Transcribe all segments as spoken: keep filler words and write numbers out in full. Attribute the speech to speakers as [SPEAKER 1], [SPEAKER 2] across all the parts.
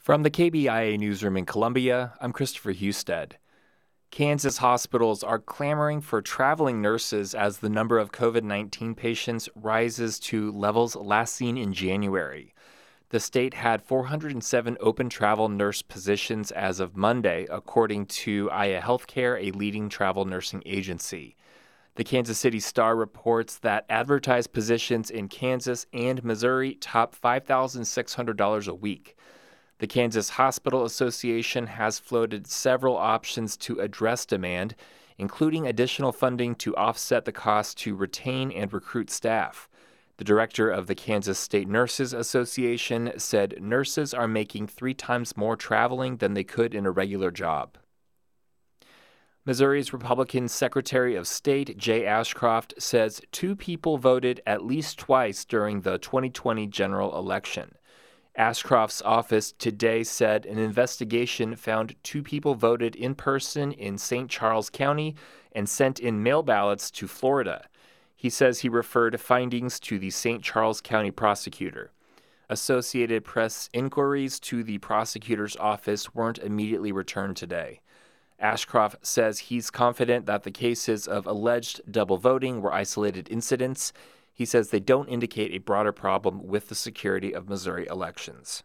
[SPEAKER 1] From the K B I A newsroom in Columbia, I'm Christopher Husted. Kansas hospitals are clamoring for traveling nurses as the number of COVID nineteen patients rises to levels last seen in January. The state had four hundred seven open travel nurse positions as of Monday, according to Aya Healthcare, a leading travel nursing agency. The Kansas City Star reports that advertised positions in Kansas and Missouri top five thousand six hundred dollars a week. The Kansas Hospital Association has floated several options to address demand, including additional funding to offset the cost to retain and recruit staff. The director of the Kansas State Nurses Association said nurses are making three times more traveling than they could in a regular job. Missouri's Republican Secretary of State Jay Ashcroft says two people voted at least twice during the twenty twenty general election. Ashcroft's office today said an investigation found two people voted in person in Saint Charles County and sent in mail ballots to Florida. He says he referred findings to the Saint Charles County prosecutor. Associated Press inquiries to the prosecutor's office weren't immediately returned today. Ashcroft says he's confident that the cases of alleged double voting were isolated incidents. He says they don't indicate a broader problem with the security of Missouri elections.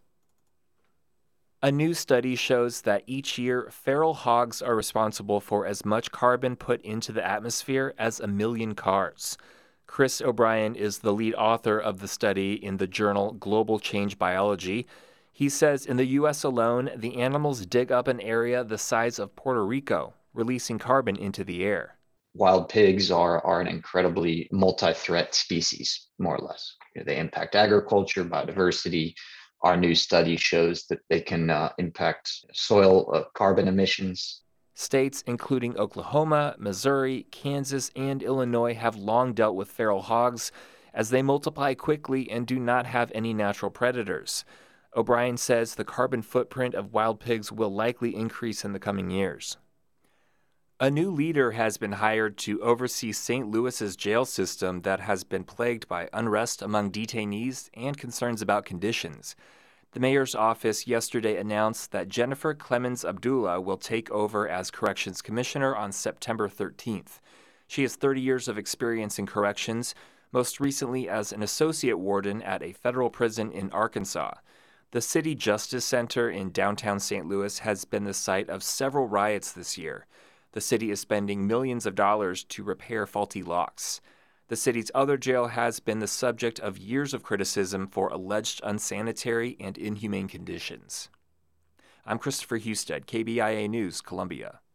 [SPEAKER 1] A new study shows that each year, feral hogs are responsible for as much carbon put into the atmosphere as a million cars. Chris O'Brien is the lead author of the study in the journal Global Change Biology. He says in the U S alone, the animals dig up an area the size of Puerto Rico, releasing carbon into the air.
[SPEAKER 2] Wild pigs are, are an incredibly multi-threat species, more or less. You know, they impact agriculture, biodiversity. Our new study shows that they can uh, impact soil uh, carbon emissions.
[SPEAKER 1] States including Oklahoma, Missouri, Kansas, and Illinois have long dealt with feral hogs as they multiply quickly and do not have any natural predators. O'Brien says the carbon footprint of wild pigs will likely increase in the coming years. A new leader has been hired to oversee Saint Louis's jail system that has been plagued by unrest among detainees and concerns about conditions. The mayor's office yesterday announced that Jennifer Clemens Abdullah will take over as corrections commissioner on September thirteenth. She has thirty years of experience in corrections, most recently as an associate warden at a federal prison in Arkansas. The City Justice Center in downtown Saint Louis has been the site of several riots this year. The city is spending millions of dollars to repair faulty locks. The city's other jail has been the subject of years of criticism for alleged unsanitary and inhumane conditions. I'm Christopher Husted, K B I A News, Columbia.